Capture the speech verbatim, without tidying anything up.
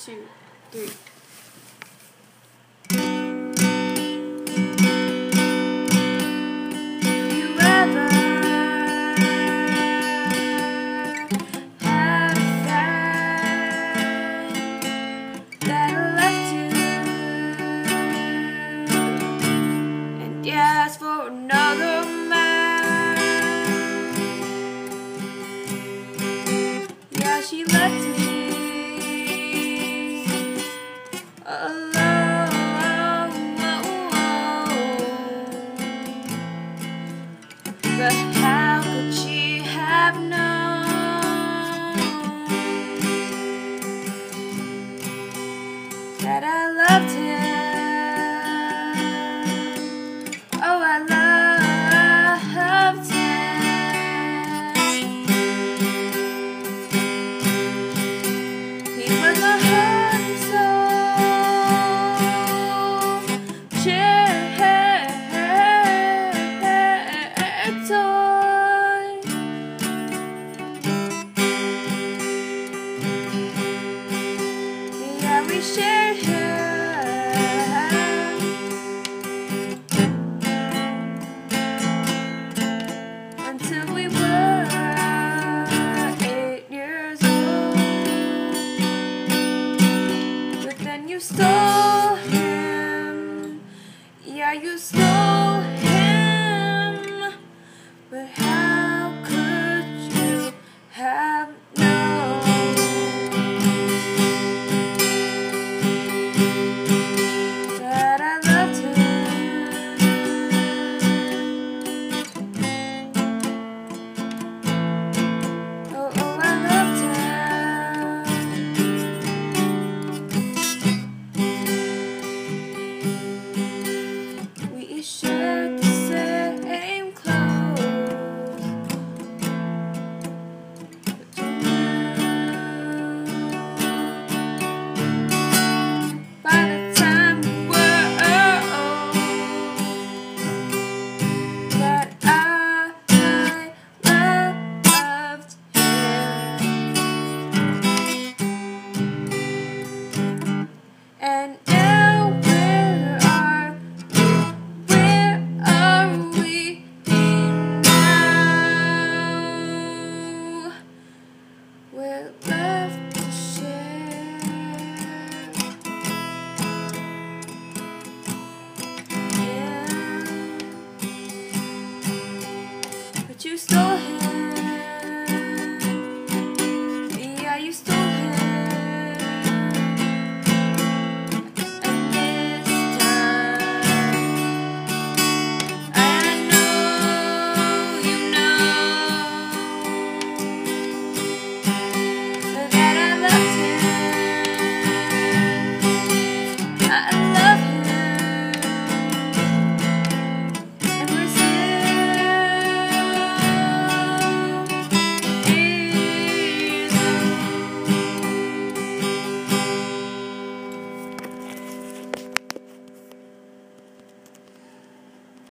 two, three. Ask for another man. Yeah, she left me alone. But how could she have known that I loved him? Oh, I loved him. He was a heart and soul shared toy. Yeah, we shared him. Until we were eight years old. But then you stole him. Yeah, you stole him. But how could you have known that I loved him? We shared the same clothes, but you knew by the time we were old that I loved him. And now where are Where are we now? We're left to share. Yeah. But you stole him.